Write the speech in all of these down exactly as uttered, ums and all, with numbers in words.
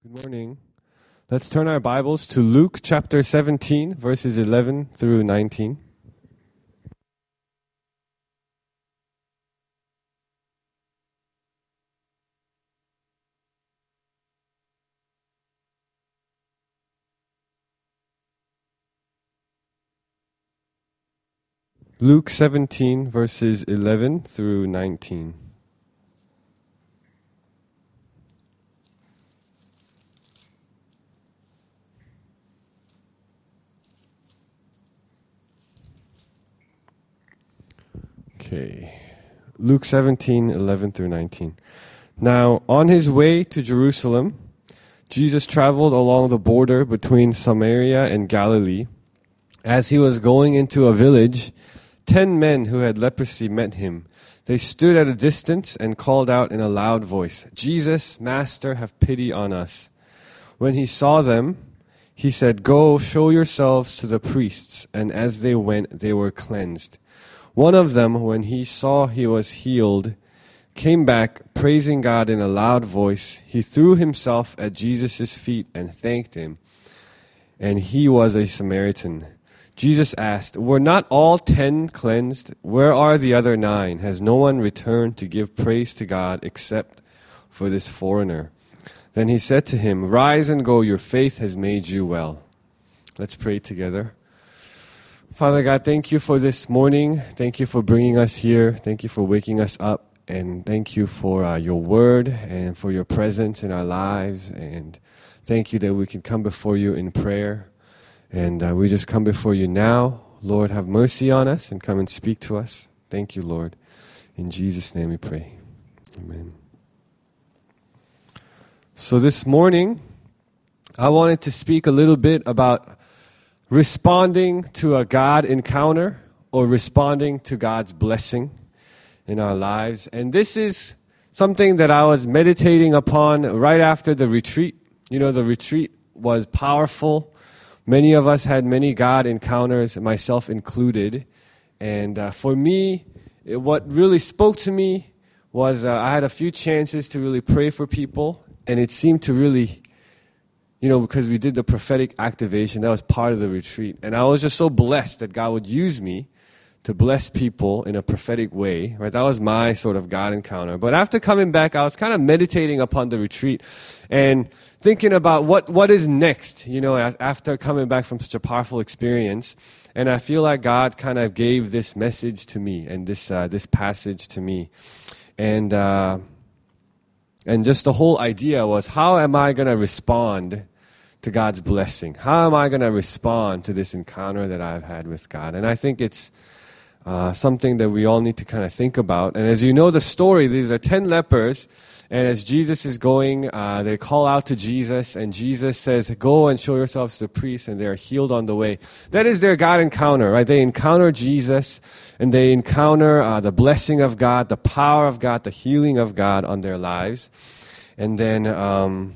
Good morning. Let's turn our Bibles to Luke chapter seventeen, verses eleven through nineteen. Luke seventeen, verses eleven through nineteen. Okay. Luke seventeen, eleven through nineteen. Now, on his way to Jerusalem, Jesus traveled along the border between Samaria and Galilee. As he was going into a village, ten men who had leprosy met him. They stood at a distance and called out in a loud voice, "Jesus, Master, have pity on us." When he saw them, he said, "Go, show yourselves to the priests." And as they went, they were cleansed. One of them, when he saw he was healed, came back, praising God in a loud voice. He threw himself at Jesus' feet and thanked him. And he was a Samaritan. Jesus asked, "Were not all ten cleansed? Where are the other nine? Has no one returned to give praise to God except for this foreigner?" Then he said to him, "Rise and go, your faith has made you well." Let's pray together. Father God, thank you for this morning. Thank you for bringing us here. Thank you for waking us up. And thank you for uh, your word and for your presence in our lives. And thank you that we can come before you in prayer. And uh, we just come before you now. Lord, have mercy on us and come and speak to us. Thank you, Lord. In Jesus' name we pray. Amen. So this morning, I wanted to speak a little bit about responding to a God encounter or responding to God's blessing in our lives. And this is something that I was meditating upon right after the retreat. You know, the retreat was powerful. Many of us had many God encounters, myself included. And uh, for me, it, what really spoke to me was uh, I had a few chances to really pray for people. And it seemed to really, you know, because we did the prophetic activation, that was part of the retreat. And I was just so blessed that God would use me to bless people in a prophetic way, right? That was my sort of God encounter. But after coming back, I was kind of meditating upon the retreat and thinking about what, what is next, you know, after coming back from such a powerful experience. And I feel like God kind of gave this message to me and this, uh, this passage to me. And, uh, And just the whole idea was, how am I going to respond to God's blessing? How am I going to respond to this encounter that I've had with God? And I think it's uh, something that we all need to kind of think about. And as you know the story, these are ten lepers. And as Jesus is going, uh, they call out to Jesus. And Jesus says, "Go and show yourselves to the priests." And they are healed on the way. That is their God encounter, right? They encounter Jesus. And they encounter uh, the blessing of God, the power of God, the healing of God on their lives. And then um,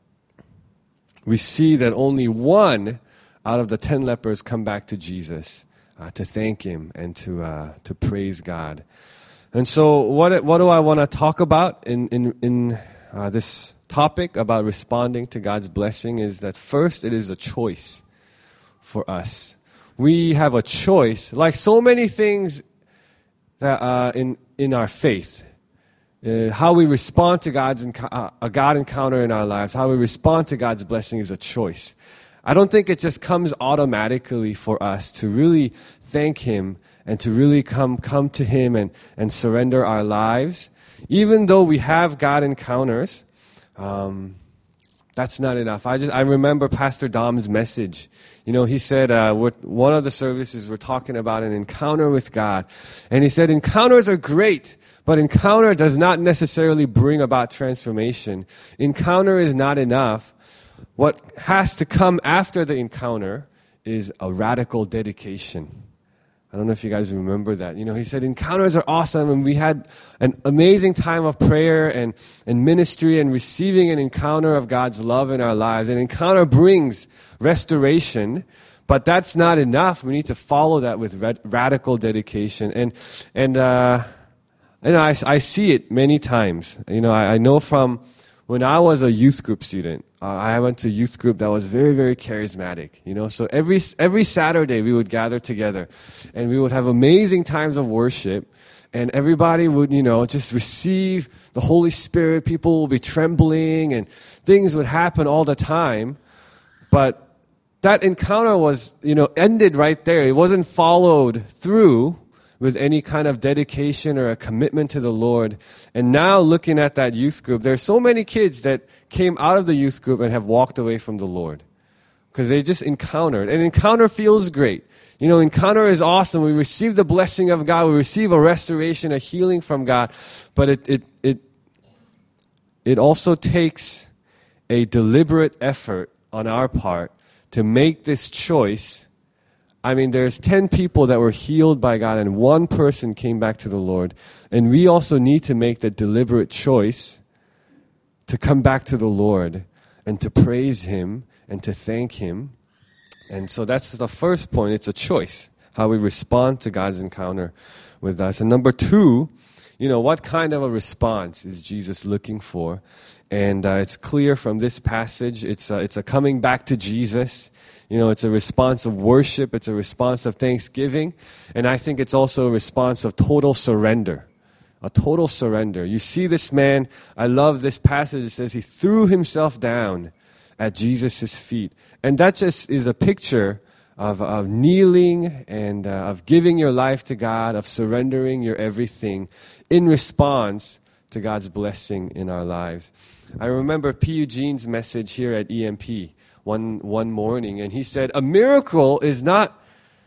we see that only one out of the ten lepers come back to Jesus uh, to thank him and to uh, to praise God. And so what what do I want to talk about in, in, in uh, this topic about responding to God's blessing is that first, it is a choice for us. We have a choice, like so many things that, uh, in in our faith, uh, how we respond to God's enc- uh, a God encounter in our lives, how we respond to God's blessing is a choice. I don't think it just comes automatically for us to really thank Him and to really come come to Him and, and surrender our lives. Even though we have God encounters, um, that's not enough. I just I remember Pastor Dom's message. You know, he said, uh, we're, one of the services we're talking about an encounter with God. And he said, encounters are great, but encounter does not necessarily bring about transformation. Encounter is not enough. What has to come after the encounter is a radical dedication. I don't know if you guys remember that. You know, he said encounters are awesome, and we had an amazing time of prayer and, and ministry and receiving an encounter of God's love in our lives. An encounter brings restoration, but that's not enough. We need to follow that with rad- radical dedication. And, and uh, you know, I, I see it many times. You know, I, I know from when I was a youth group student, Uh, I went to a youth group that was very, very charismatic, you know. So every every Saturday we would gather together, and we would have amazing times of worship, and everybody would, you know, just receive the Holy Spirit. People will be trembling, and things would happen all the time. But that encounter was, you know, ended right there. It wasn't followed through with any kind of dedication or a commitment to the Lord. And now looking at that youth group, there's so many kids that came out of the youth group and have walked away from the Lord because they just encountered. And encounter feels great. You know, encounter is awesome. We receive the blessing of God. We receive a restoration, a healing from God. But it it it it also takes a deliberate effort on our part to make this choice. I mean, there's ten people that were healed by God and one person came back to the Lord. And we also need to make the deliberate choice to come back to the Lord and to praise Him and to thank Him. And so that's the first point. It's a choice, how we respond to God's encounter with us. And number two, you know, what kind of a response is Jesus looking for? And uh, it's clear from this passage, it's a, it's a coming back to Jesus. You know, it's a response of worship. It's a response of thanksgiving. And I think it's also a response of total surrender. A total surrender. You see this man, I love this passage. It says he threw himself down at Jesus' feet. And that just is a picture of, of kneeling and uh, of giving your life to God, of surrendering your everything in response to God's blessing in our lives. I remember P. Eugene's message here at E M P. One one morning, and he said, a miracle is not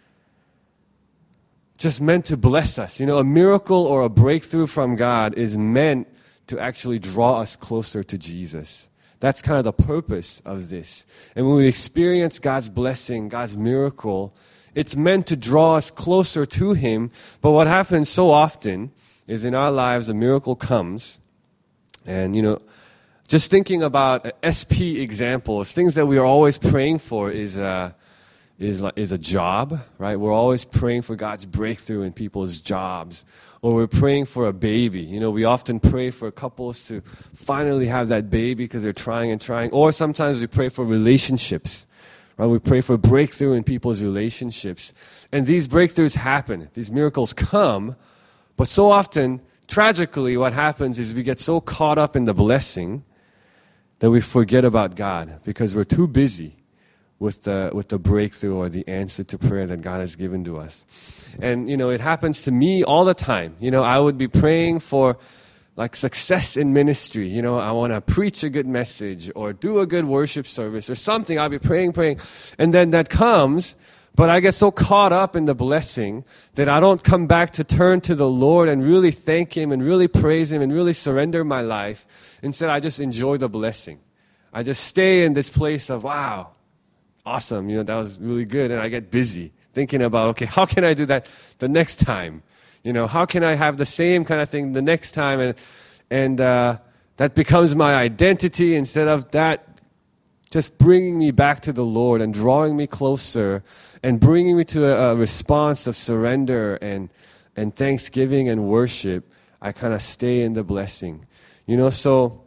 just meant to bless us. You know, a miracle or a breakthrough from God is meant to actually draw us closer to Jesus. That's kind of the purpose of this. And when we experience God's blessing, God's miracle, it's meant to draw us closer to Him. But what happens so often is in our lives, a miracle comes, and, you know, just thinking about S P examples, things that we are always praying for is uh, is is a job, right? We're always praying for God's breakthrough in people's jobs, or we're praying for a baby. You know, we often pray for couples to finally have that baby because they're trying and trying. Or sometimes we pray for relationships, right? We pray for breakthrough in people's relationships, and these breakthroughs happen. These miracles come, but so often, tragically, what happens is we get so caught up in the blessing that we forget about God because we're too busy with the with the breakthrough or the answer to prayer that God has given to us. And, you know, it happens to me all the time. You know, I would be praying for, like, success in ministry. You know, I want to preach a good message or do a good worship service or something. I'll be praying, praying. And then that comes, but I get so caught up in the blessing that I don't come back to turn to the Lord and really thank Him and really praise Him and really surrender my life. Instead, I just enjoy the blessing. I just stay in this place of, wow, awesome, you know, that was really good. And I get busy thinking about, okay, how can I do that the next time? You know, how can I have the same kind of thing the next time? And and uh, that becomes my identity instead of that just bringing me back to the Lord and drawing me closer and bringing me to a, a response of surrender and, and thanksgiving and worship. I kind of stay in the blessing. You know, so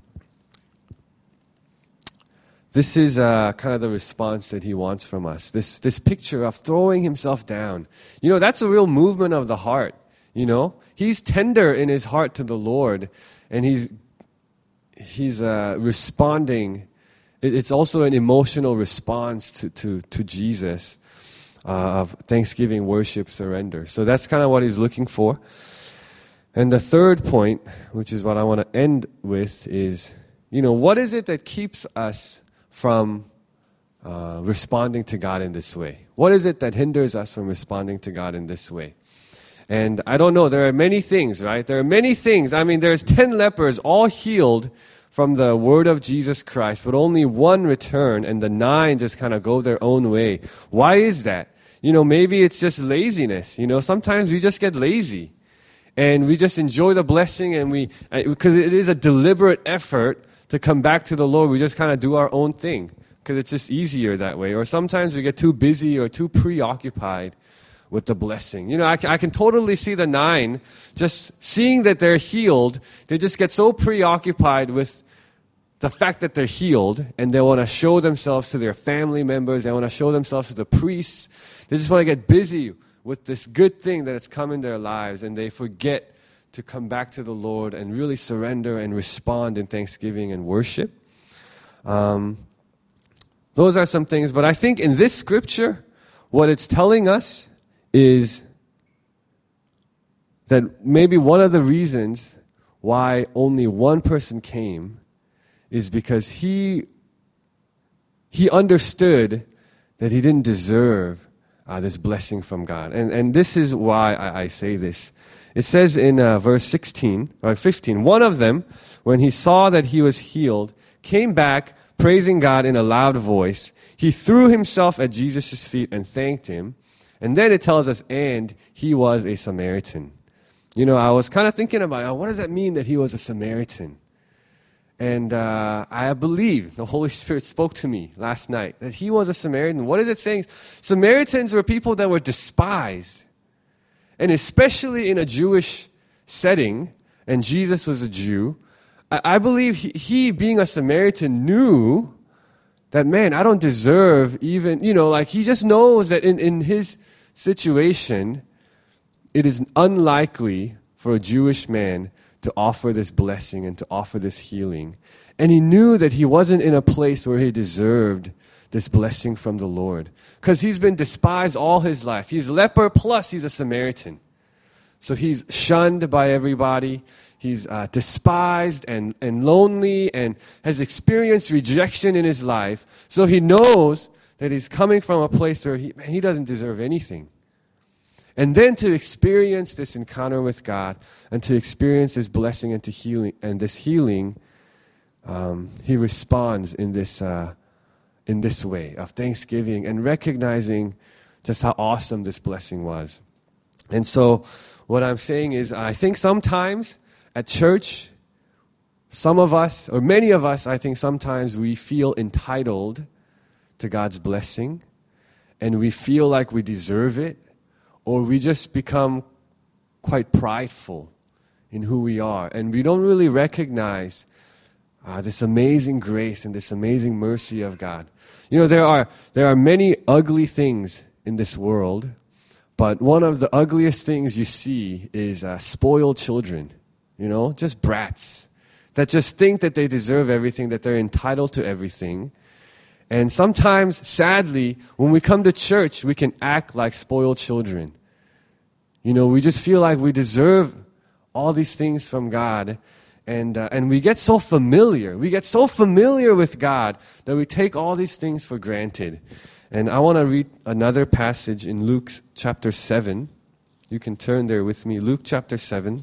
this is uh, kind of the response that He wants from us. This this picture of throwing Himself down. You know, that's a real movement of the heart, you know. He's tender in His heart to the Lord, and He's he's uh, responding. It, it's also an emotional response to, to, to Jesus uh, of thanksgiving, worship, surrender. So that's kind of what He's looking for. And the third point, which is what I want to end with, is, you know, what is it that keeps us from uh, responding to God in this way? What is it that hinders us from responding to God in this way? And I don't know, there are many things, right? There are many things. I mean, there's ten lepers all healed from the word of Jesus Christ, but only one returned, and the nine just kind of go their own way. Why is that? You know, maybe it's just laziness. You know, sometimes we just get lazy. And we just enjoy the blessing, and we, because it is a deliberate effort to come back to the Lord, we just kind of do our own thing because it's just easier that way. Or sometimes we get too busy or too preoccupied with the blessing. You know, I can, I can totally see the nine just seeing that they're healed. They just get so preoccupied with the fact that they're healed, and they want to show themselves to their family members, they want to show themselves to the priests. They just want to get busy with this good thing that has come in their lives, and they forget to come back to the Lord and really surrender and respond in thanksgiving and worship. Um, those are some things, but I think in this scripture, what it's telling us is that maybe one of the reasons why only one person came is because he he understood that he didn't deserve uh, this blessing from God. And and this is why I, I say this. It says in uh, verse sixteen, or fifteen, one of them, when he saw that he was healed, came back praising God in a loud voice. He threw himself at Jesus' feet and thanked him. And then it tells us, and he was a Samaritan. You know, I was kind of thinking about, oh, what does that mean that he was a Samaritan? And uh, I believe the Holy Spirit spoke to me last night that he was a Samaritan. What is it saying? Samaritans were people that were despised. And especially in a Jewish setting, and Jesus was a Jew, I, I believe he, he, being a Samaritan, knew that, man, I don't deserve even, you know, like he just knows that in, in his situation, it is unlikely for a Jewish man to offer this blessing and to offer this healing. And he knew that he wasn't in a place where he deserved this blessing from the Lord. Because he's been despised all his life. He's leper plus he's a Samaritan. So he's shunned by everybody. He's uh, despised and, and lonely and has experienced rejection in his life. So he knows that he's coming from a place where he, man, he doesn't deserve anything. And then to experience this encounter with God and to experience this blessing and to healing and this healing, um, he responds in this uh, in this way of thanksgiving and recognizing just how awesome this blessing was. And so, what I'm saying is, I think sometimes at church, some of us or many of us, I think sometimes we feel entitled to God's blessing, and we feel like we deserve it. Or we just become quite prideful in who we are. And we don't really recognize uh, this amazing grace and this amazing mercy of God. You know, there are there are many ugly things in this world. But one of the ugliest things you see is uh, spoiled children. You know, just brats. That just think that they deserve everything, that they're entitled to everything. And sometimes, sadly, when we come to church, we can act like spoiled children. You know, we just feel like we deserve all these things from God. And uh, and we get so familiar. We get so familiar with God that we take all these things for granted. And I want to read another passage in Luke chapter seven. You can turn there with me. Luke chapter seven.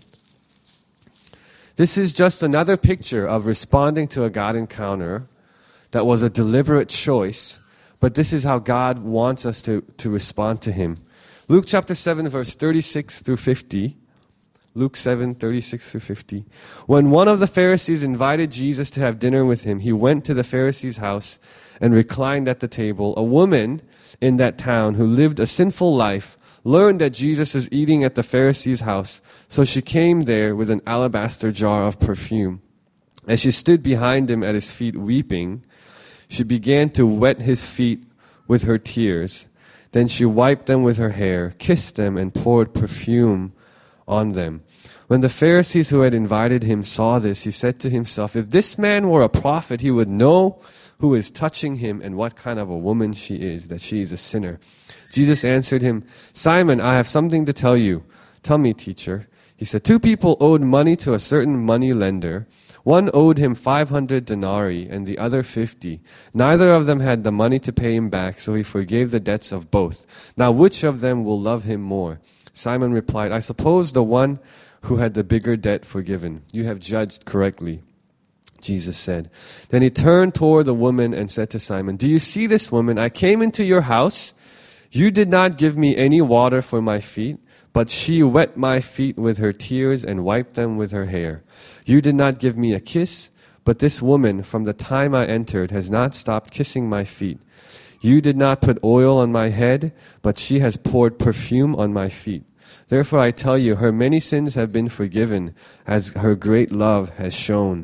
This is just another picture of responding to a God encounter that was a deliberate choice, but this is how God wants us to, to respond to Him. Luke chapter seven, verse thirty-six through fifty. Luke seven, thirty-six through fifty. When one of the Pharisees invited Jesus to have dinner with him, he went to the Pharisee's house and reclined at the table. A woman in that town who lived a sinful life learned that Jesus was eating at the Pharisee's house, so she came there with an alabaster jar of perfume. As she stood behind him at his feet weeping, she began to wet his feet with her tears. Then she wiped them with her hair, kissed them, and poured perfume on them. When the Pharisees who had invited him saw this, he said to himself, if this man were a prophet, he would know who is touching him and what kind of a woman she is, that she is a sinner. Jesus answered him, Simon, I have something to tell you. Tell me, teacher. He said, two people owed money to a certain money lender. One owed him five hundred denarii and the other fifty. Neither of them had the money to pay him back, so he forgave the debts of both. Now which of them will love him more? Simon replied, I suppose the one who had the bigger debt forgiven. You have judged correctly, Jesus said. Then he turned toward the woman and said to Simon, do you see this woman? I came into your house. You did not give me any water for my feet, but she wet my feet with her tears and wiped them with her hair. You did not give me a kiss, but this woman, from the time I entered, has not stopped kissing my feet. You did not put oil on my head, but she has poured perfume on my feet. Therefore I tell you, her many sins have been forgiven, as her great love has shown.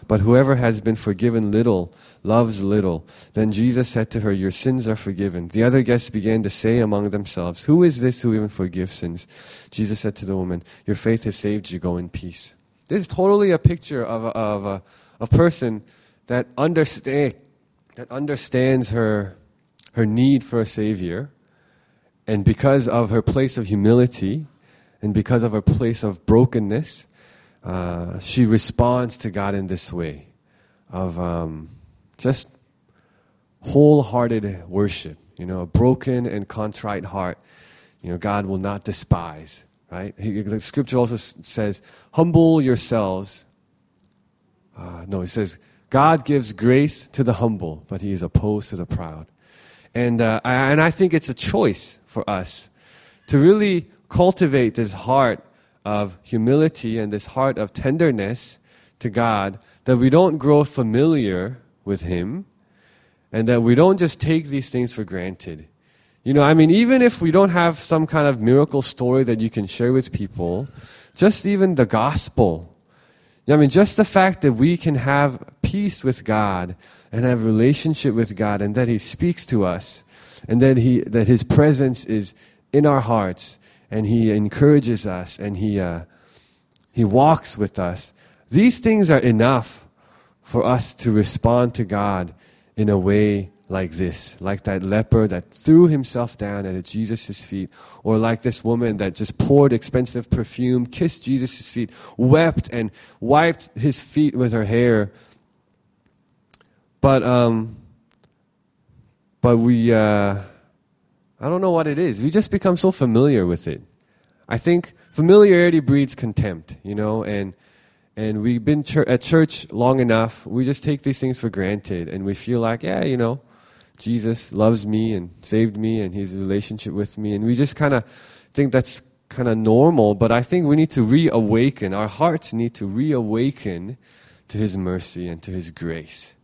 But whoever has been forgiven little loves little. Then Jesus said to her, your sins are forgiven. The other guests began to say among themselves, who is this who even forgives sins? Jesus said to the woman, your faith has saved you. Go in peace. This is totally a picture of a, of a, a person that understand, that understands her, her need for a Savior. And because of her place of humility, and because of her place of brokenness, uh, she responds to God in this way of um, just wholehearted worship. You know, a broken and contrite heart, you know, God will not despise. Right? He, the scripture also s- says, humble yourselves. Uh, no, it says, God gives grace to the humble, but He is opposed to the proud. And uh, I, and I think it's a choice for us to really cultivate this heart of humility and this heart of tenderness to God, that we don't grow familiar with Him, and that we don't just take these things for granted. You know, I mean, even if we don't have some kind of miracle story that you can share with people, just even the gospel. I mean, just the fact that we can have peace with God and have a relationship with God, and that He speaks to us, and that He that His presence is in our hearts, and He encourages us, and He uh, He walks with us. These things are enough for us to respond to God in a way like this, like that leper that threw himself down at Jesus' feet, or like this woman that just poured expensive perfume, kissed Jesus' feet, wept and wiped His feet with her hair. But um, but we, uh, I don't know what it is. We just become so familiar with it. I think familiarity breeds contempt, you know, and and we've been ch- at church long enough. We just take these things for granted, and we feel like, yeah, you know, Jesus loves me and saved me and His relationship with me. And we just kind of think that's kind of normal. But I think we need to reawaken. Our hearts need to reawaken to His mercy and to His grace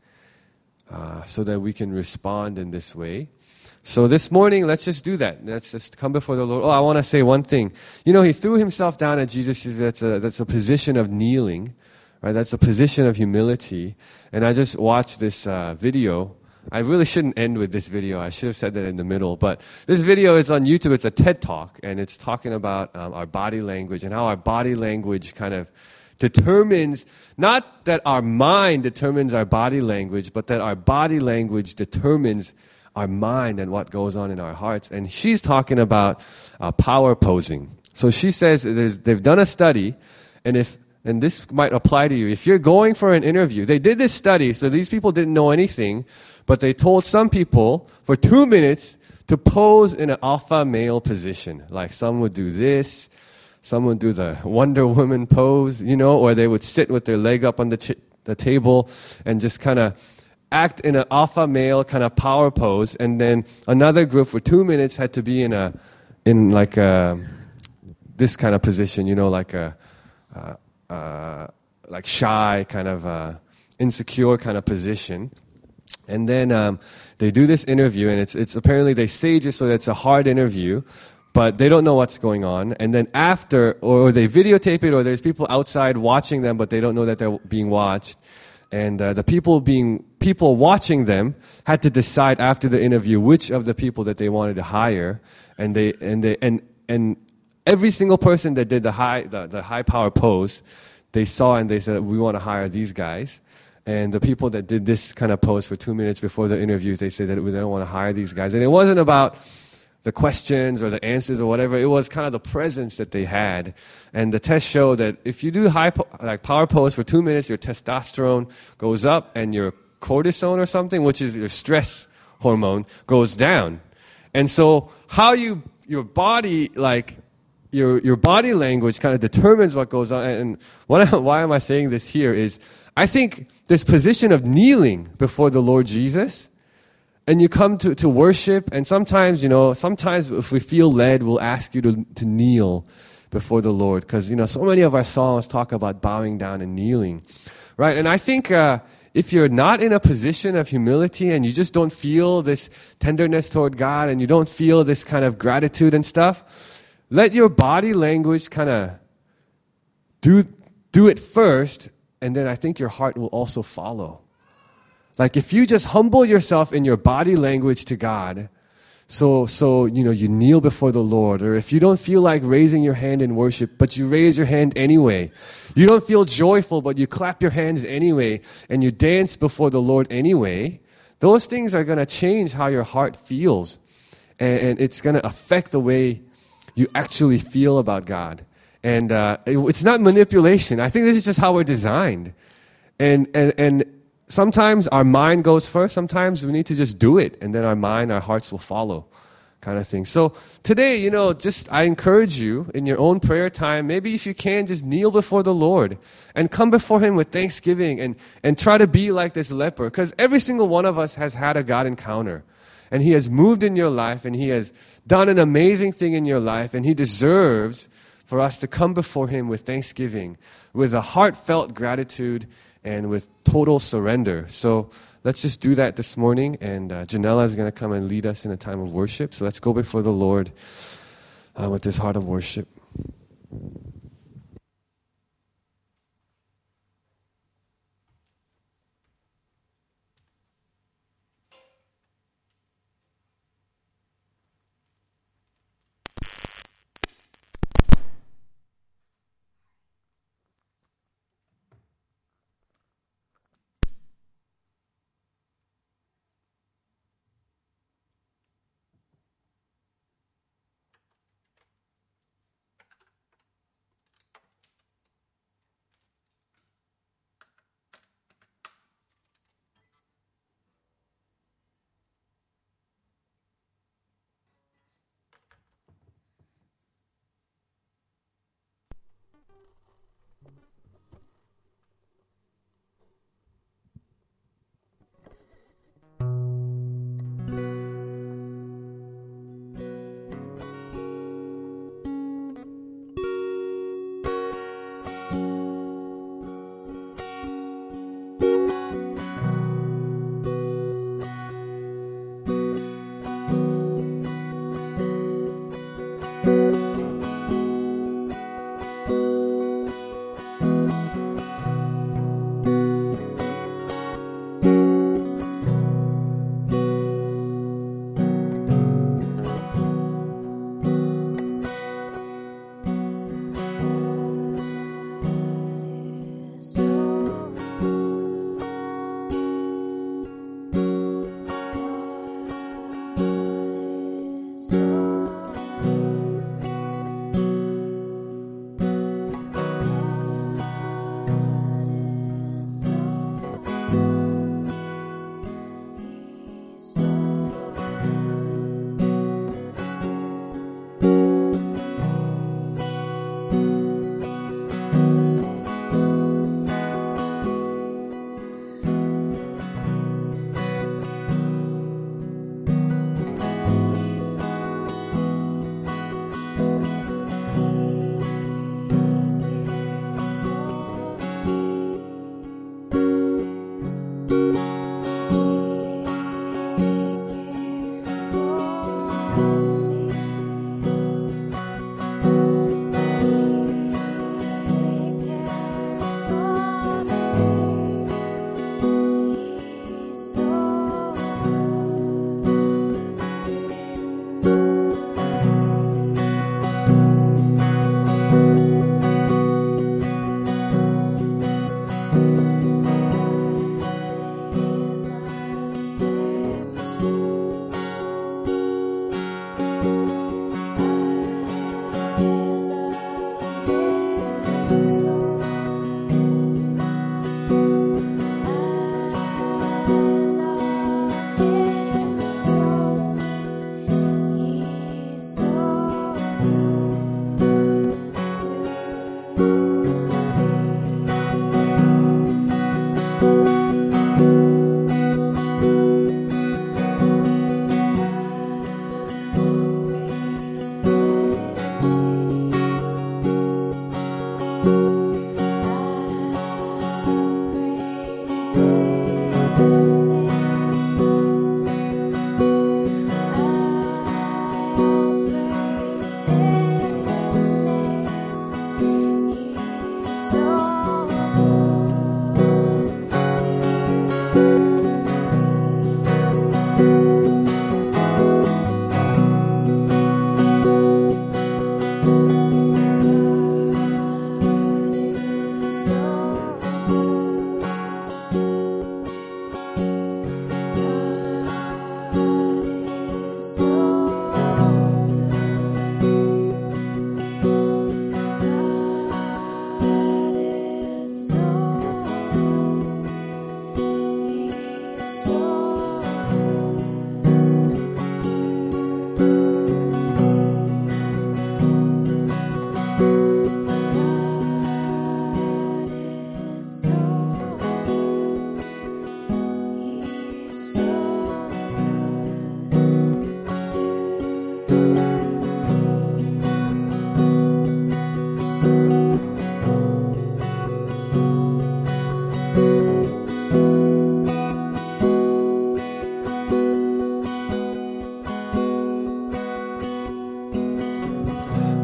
uh, so that we can respond in this way. So this morning, let's just do that. Let's just come before the Lord. Oh, I want to say one thing. You know, He threw Himself down at Jesus. That's a, that's a position of kneeling, right? That's a position of humility. And I just watched this uh, video. I really shouldn't end with this video. I should have said that in the middle. But this video is on YouTube. It's a TED Talk, and it's talking about um, our body language and how our body language kind of determines, not that our mind determines our body language, but that our body language determines our mind and what goes on in our hearts. And she's talking about uh, power posing. So she says there's, they've done a study, and if and this might apply to you. If you're going for an interview, they did this study, so these people didn't know anything, but they told some people for two minutes to pose in an alpha male position. Like some would do this, some would do the Wonder Woman pose, you know, or they would sit with their leg up on the, ch- the table and just kind of act in an alpha male kind of power pose. And then another group for two minutes had to be in a, in like a, this kind of position, you know, like a, uh, uh, like shy, kind of uh, insecure kind of position. And then um, they do this interview, and it's it's apparently they stage it so that it's a hard interview, but they don't know what's going on. And then after, or they videotape it, or there's people outside watching them, but they don't know that they're being watched. And uh, the people being people watching them had to decide after the interview which of the people that they wanted to hire, and they and they and and every single person that did the high the, the high power pose, they saw and they said, we want to hire these guys. And the people that did this kind of pose for two minutes before the interviews, they said that we don't want to hire these guys. And it wasn't about the questions or the answers or whatever. It was kind of the presence that they had. And the test showed that if you do high po- like power pose for two minutes, your testosterone goes up and your cortisone or something, which is your stress hormone, goes down. And so how you your body like your your body language kind of determines what goes on. And what, why am I saying this here is I think this position of kneeling before the Lord Jesus, and you come to, to worship, and sometimes, you know, sometimes if we feel led, we'll ask you to, to kneel before the Lord, because, you know, so many of our songs talk about bowing down and kneeling, right? And I think uh, if you're not in a position of humility and you just don't feel this tenderness toward God and you don't feel this kind of gratitude and stuff, let your body language kind of do do it first, and then I think your heart will also follow. Like if you just humble yourself in your body language to God, so, so, you know, you kneel before the Lord, or if you don't feel like raising your hand in worship, but you raise your hand anyway. You don't feel joyful, but you clap your hands anyway, and you dance before the Lord anyway. Those things are going to change how your heart feels, and, and it's going to affect the way you actually feel about God. And uh, it, it's not manipulation. I think this is just how we're designed. And, and, and sometimes our mind goes first. Sometimes we need to just do it, and then our mind, our hearts will follow, kind of thing. So today, you know, just I encourage you in your own prayer time, maybe if you can, just kneel before the Lord and come before Him with thanksgiving and, and try to be like this leper. Because every single one of us has had a God encounter. And He has moved in your life, and He has done an amazing thing in your life, and He deserves for us to come before Him with thanksgiving, with a heartfelt gratitude, and with total surrender. So let's just do that this morning, and uh, Janella is going to come and lead us in a time of worship. So let's go before the Lord uh, with this heart of worship.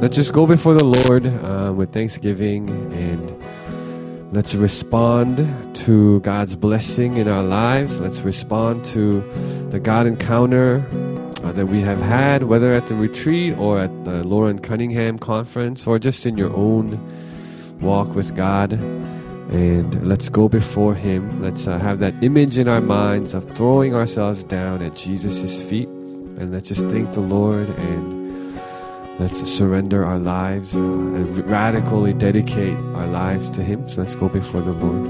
let's just go before the Lord uh, with thanksgiving, and let's respond to God's blessing in our lives. Let's respond to the God encounter uh, that we have had, whether at the retreat or at the Lauren Cunningham conference or just in your own walk with God. And let's go before Him. Let's uh, have that image in our minds of throwing ourselves down at Jesus' feet. And let's just thank the Lord, and let's surrender our lives uh, and radically dedicate our lives to Him. So let's go before the Lord.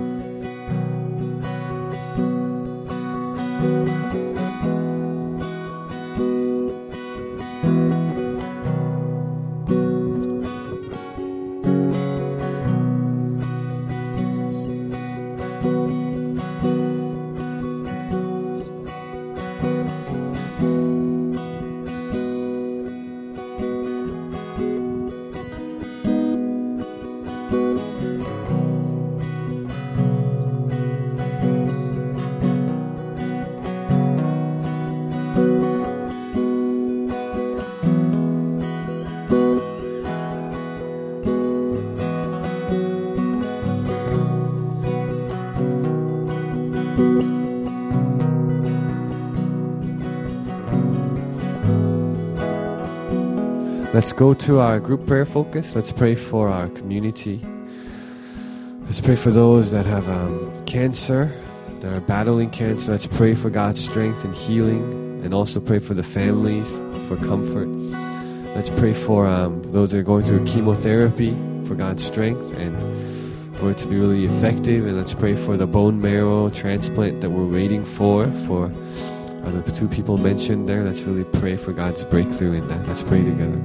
Let's go to our group prayer focus. Let's pray for our community. Let's pray for those that have um, cancer, that are battling cancer. Let's pray for God's strength and healing, and also pray for the families for comfort. Let's pray for um, those that are going through chemotherapy, for God's strength and for it to be really effective. And let's pray for the bone marrow transplant that we're waiting for, for uh, the two people mentioned there. Let's really pray for God's breakthrough in that. Let's pray together.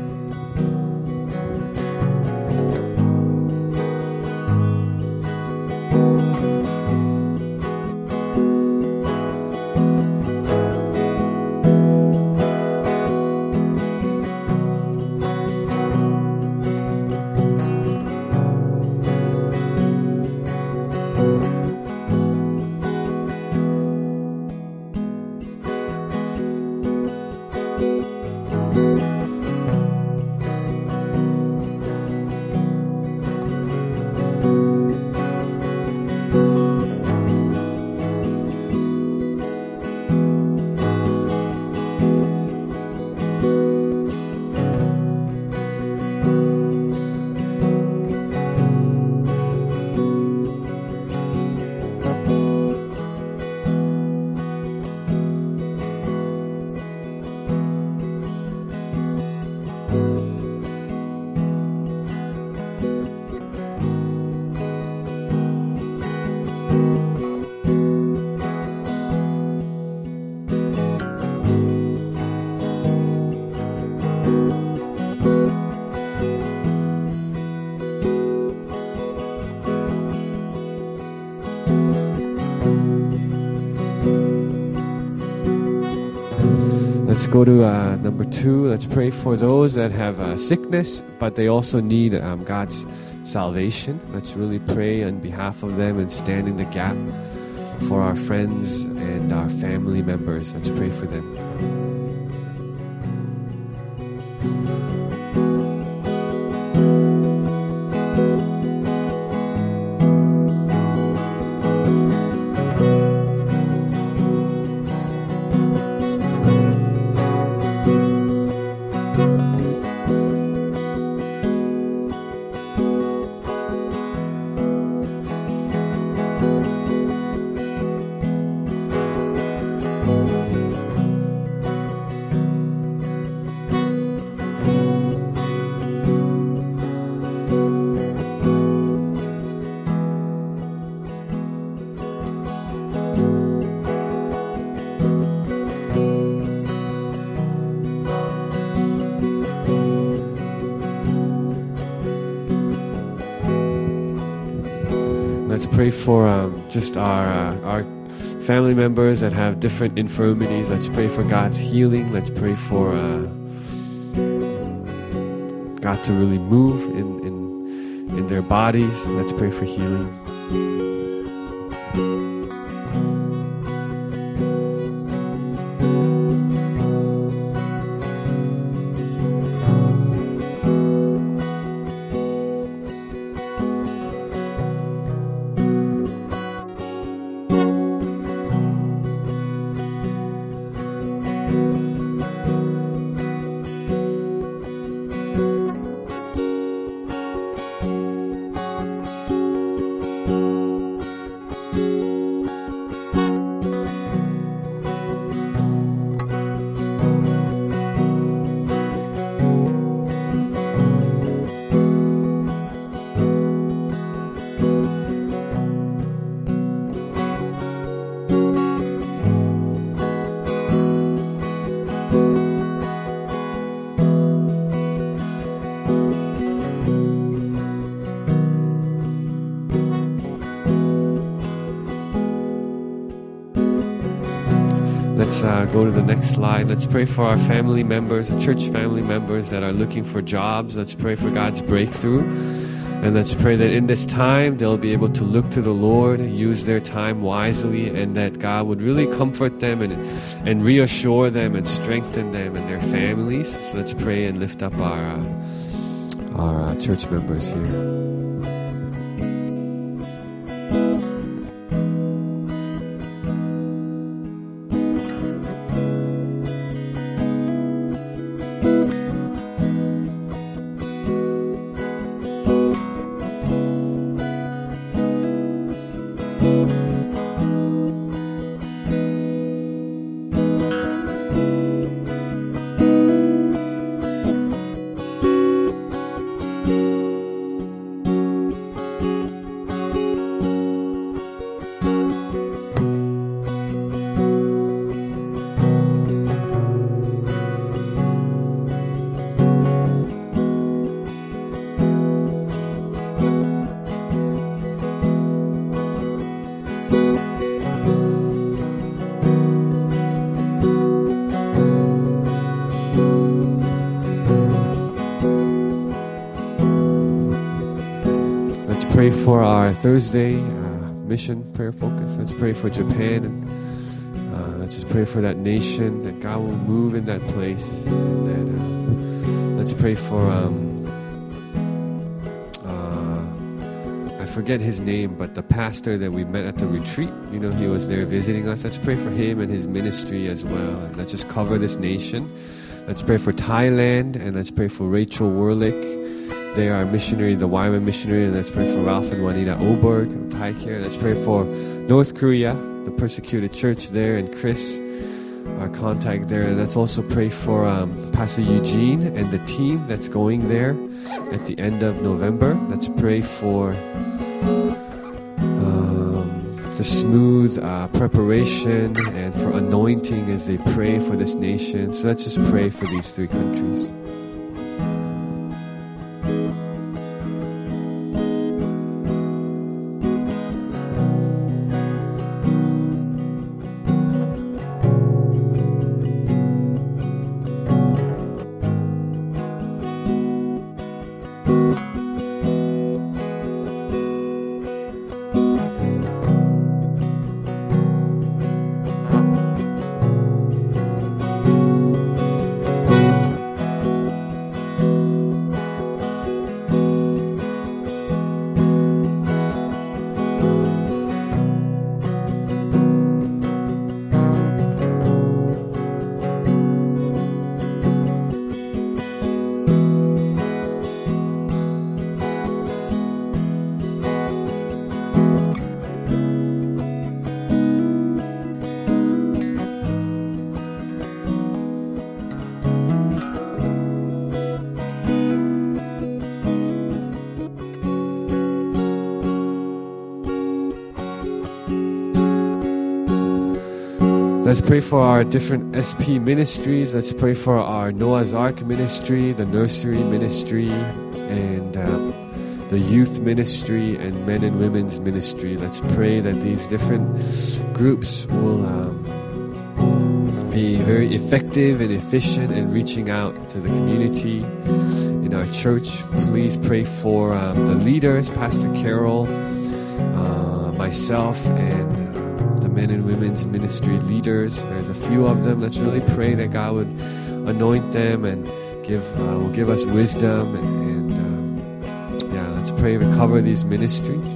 Let's go to uh, number two. Let's pray for those that have uh, sickness, but they also need um, God's salvation. Let's really pray on behalf of them and stand in the gap for our friends and our family members. Let's pray for them. Let's pray for um, just our uh, our family members that have different infirmities. Let's pray for God's healing. Let's pray for uh, God to really move in, in in their bodies. Let's pray for healing. Let's uh, go to the next slide. Let's pray for our family members, our church family members that are looking for jobs. Let's pray for God's breakthrough. And let's pray that in this time, they'll be able to look to the Lord, use their time wisely, and that God would really comfort them and, and reassure them and strengthen them and their families. So let's pray and lift up our, uh, our uh, church members here. Pray for our Thursday uh, mission prayer focus. Let's pray for Japan, and uh, let's just pray for that nation, that God will move in that place. And that uh, let's pray for um, uh, I forget his name, but the pastor that we met at the retreat. You know, he was there visiting us. Let's pray for him and his ministry as well. And let's just cover this nation. Let's pray for Thailand, and let's pray for Rachel Werlick. They are missionary, the Wyman missionary, and let's pray for Ralph and Juanita Oberg of Thai Care. Let's pray for North Korea, the persecuted church there, and Chris, our contact there. And let's also pray for um, Pastor Eugene and the team that's going there at the end of November. Let's pray for um, the smooth uh, preparation and for anointing as they pray for this nation. So let's just pray for these three countries. Let's pray for our different S P ministries. Let's pray for our Noah's Ark ministry, the nursery ministry, and uh, the youth ministry, and men and women's ministry. Let's pray that these different groups will um, be very effective and efficient in reaching out to the community in our church. Please pray for um, the leaders, Pastor Carol, uh, myself, and uh, the men and women's ministry leaders. There's a few of them. Let's really pray that God would anoint them and give uh, will give us wisdom. And, and um, yeah, let's pray and cover these ministries.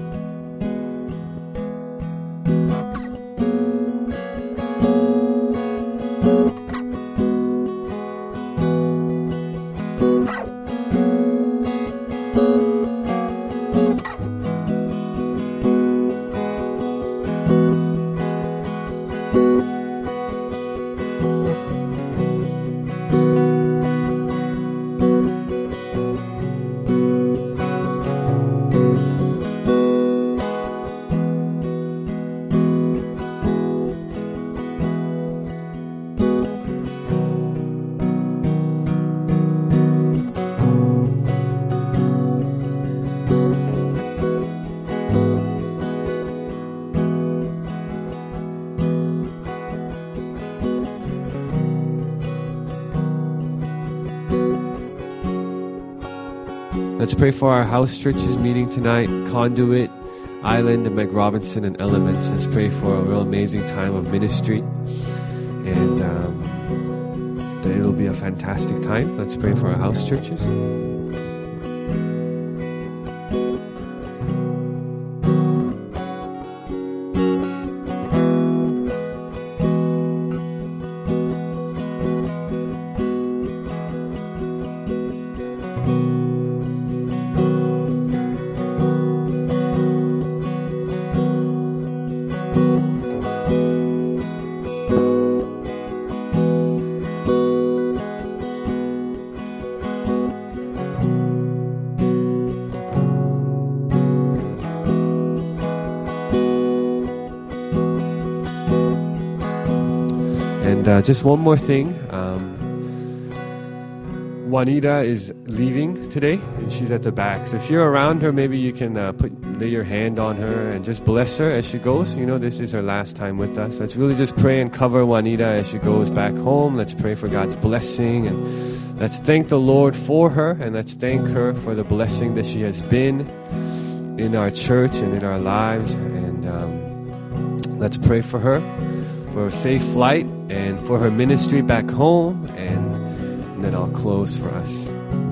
Let's pray for our house churches meeting tonight, Conduit, Island, and McRobinson, and Elements. Let's pray for a real amazing time of ministry. And um, that it'll be a fantastic time. Let's pray for our house churches. And uh, just one more thing. Um, Juanita is leaving today, and she's at the back. So if you're around her, maybe you can uh, put lay your hand on her and just bless her as she goes. You know, this is her last time with us. Let's really just pray and cover Juanita as she goes back home. Let's pray for God's blessing, and let's thank the Lord for her, and let's thank her for the blessing that she has been in our church and in our lives. And um, let's pray for her, for a safe flight, and for her ministry back home, and, and then I'll close for us.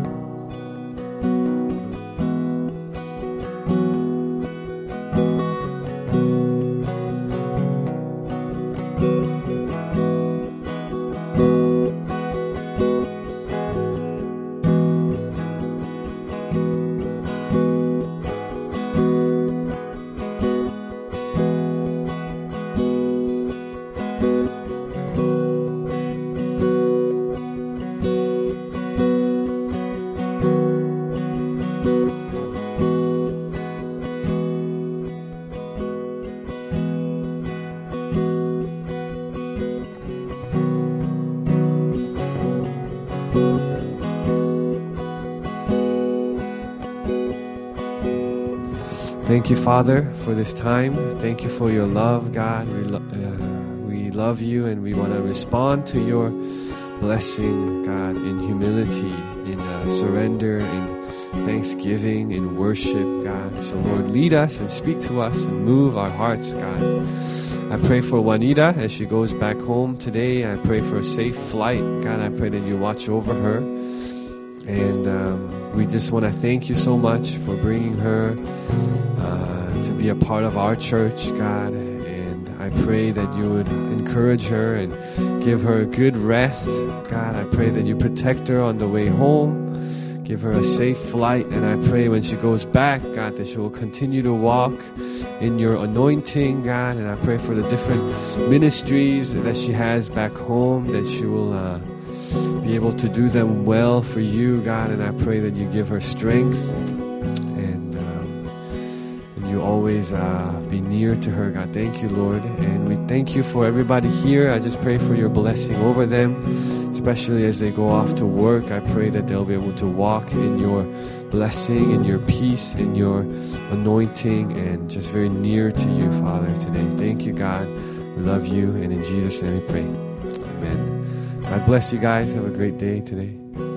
Thank you, Father, for this time. Thank you for your love, God. We, lo- uh, we love you, and we want to respond to your blessing, God, in humility, in uh, surrender, in thanksgiving, in worship, God. So, Lord, lead us and speak to us and move our hearts, God. I pray for Juanita as she goes back home today. I pray for a safe flight. God, I pray that you watch over her. And um, we just want to thank you so much for bringing her uh, to be a part of our church, God. And I pray that you would encourage her and give her a good rest. God, I pray that you protect her on the way home. Give her a safe flight. And I pray when she goes back, God, that she will continue to walk in your anointing, God. And I pray for the different ministries that she has back home, that she will uh, be able to do them well for you, God. And I pray that you give her strength, and um, and you always uh, be near to her, God. Thank you, Lord. And we thank you for everybody here. I just pray for your blessing over them, especially as they go off to work. I pray that they'll be able to walk in your blessing, in your peace, in your anointing, and just very near to you, Father, today. Thank you, God. We love you, and in Jesus' name we pray. Amen. God bless you guys. Have a great day today.